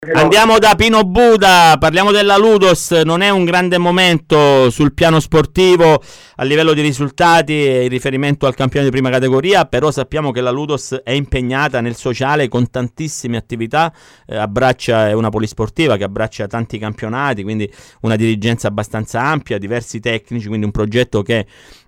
Andiamo da Pino Buda, parliamo della Ludos. Non è un grande momento sul piano sportivo a livello di risultati e in riferimento al campione di prima categoria, però sappiamo che la Ludos è impegnata nel sociale con tantissime attività, è una polisportiva che abbraccia tanti campionati, quindi una dirigenza abbastanza ampia, diversi tecnici, quindi un progetto che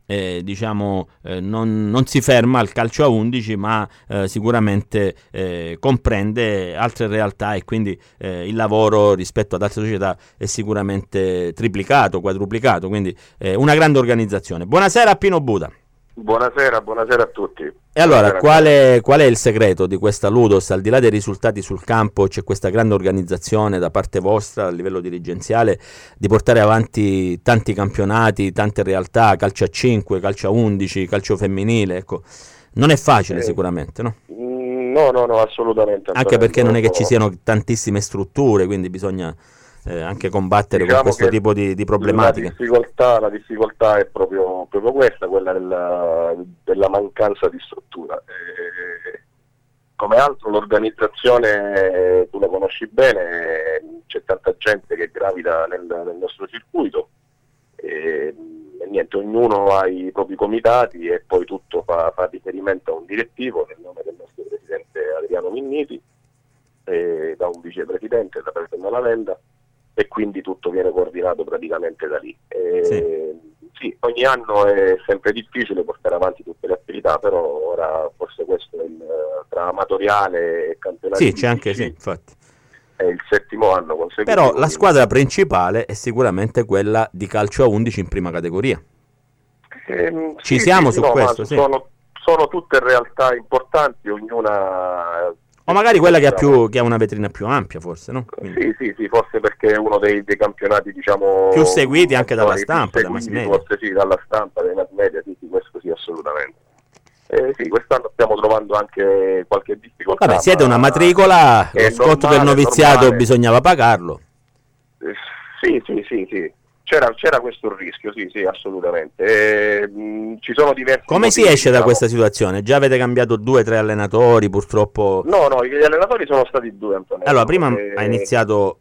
non si ferma al calcio a 11, ma sicuramente comprende altre realtà, e quindi il lavoro rispetto ad altre società è sicuramente triplicato, quadruplicato, quindi una grande organizzazione. Buonasera a Pino Buda. Buonasera a tutti. E allora, qual è il segreto di questa Ludos? Al di là dei risultati sul campo, c'è questa grande organizzazione da parte vostra a livello dirigenziale di portare avanti tanti campionati, tante realtà, calcio a 5, calcio a 11, calcio femminile, ecco. Non è facile sicuramente, no? No, assolutamente. Anche perché non è che ci siano tantissime strutture, quindi bisogna anche combattere con questo tipo di problematiche. La difficoltà è proprio questa, quella della mancanza di struttura. Come altro l'organizzazione tu la conosci bene, c'è tanta gente che gravita nel nostro circuito e niente, ognuno ha i propri comitati e poi tutto fa riferimento a un direttivo nel nome del nostro presidente Adriano Minniti, da un vicepresidente, da Presidente Lavenda, e quindi tutto viene coordinato praticamente da lì. Sì, ogni anno è sempre difficile portare avanti tutte le attività, però ora forse questo è tra amatoriale e campionato. Sì, c'è anche, sì, infatti. È il 7° anno consecutivo. Però la squadra principale è sicuramente quella di calcio a 11 in prima categoria. Ci siamo su questo, sì. Sono tutte realtà importanti, ognuna... O magari quella che ha una vetrina più ampia, forse, no? Sì, forse perché è uno dei campionati, diciamo... più seguiti anche dalla stampa, dai mass media. Forse sì, dalla stampa, dai mass media, sì, questo sì, assolutamente. Sì, quest'anno stiamo trovando anche qualche difficoltà. Vabbè, siete una matricola, lo scotto del noviziato bisognava pagarlo. Sì. C'era questo rischio, sì, assolutamente. Ci sono diversi. Come si esce da questa situazione? Già avete cambiato 2 o 3 allenatori, purtroppo. No, gli allenatori sono stati 2, Antonio. Allora, prima ha iniziato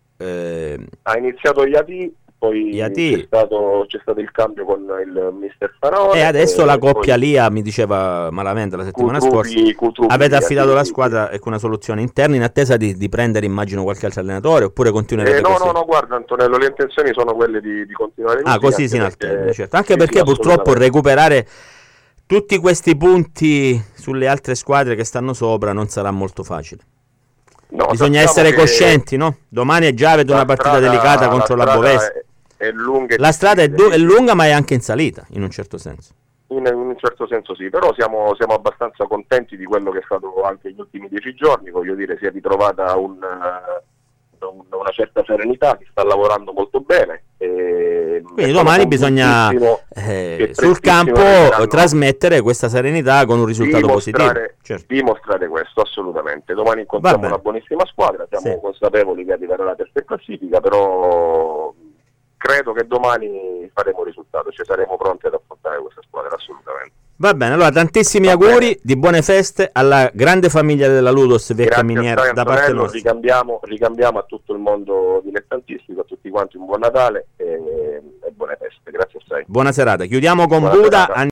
Iati, poi c'è stato il cambio con il mister Farone. E adesso la coppia Lia, mi diceva malamente la settimana scorsa, avete affidato la squadra con una soluzione interna in attesa di prendere, immagino, qualche altro allenatore, oppure continuerete così? No, guarda Antonello, le intenzioni sono quelle di continuare così. Così si alterna, certo. Anche perché purtroppo recuperare tutti questi punti sulle altre squadre che stanno sopra non sarà molto facile. No, bisogna essere coscienti, no? Domani già avete una partita delicata contro la Bovespa. La strada è lunga, ma è anche in salita, in un certo senso. In un certo senso sì, però siamo abbastanza contenti di quello che è stato anche gli ultimi 10 giorni, voglio dire, si è ritrovata una certa serenità, si sta lavorando molto bene. Quindi domani bisogna sul campo trasmettere questa serenità con un risultato positivo. Certo. Dimostrare questo, assolutamente. Domani incontriamo una buonissima squadra, siamo consapevoli che arriverà la terza classifica, però credo che domani faremo risultato, ci saremo pronti ad affrontare questa squadra, assolutamente. Va bene, allora tantissimi auguri, di buone feste alla grande famiglia della Ludos Vecchia Miniera da parte nostra. Ricambiamo a tutto il mondo dilettantistico, a tutti quanti un buon Natale e buone feste, grazie assai. Buona serata, chiudiamo con Buda.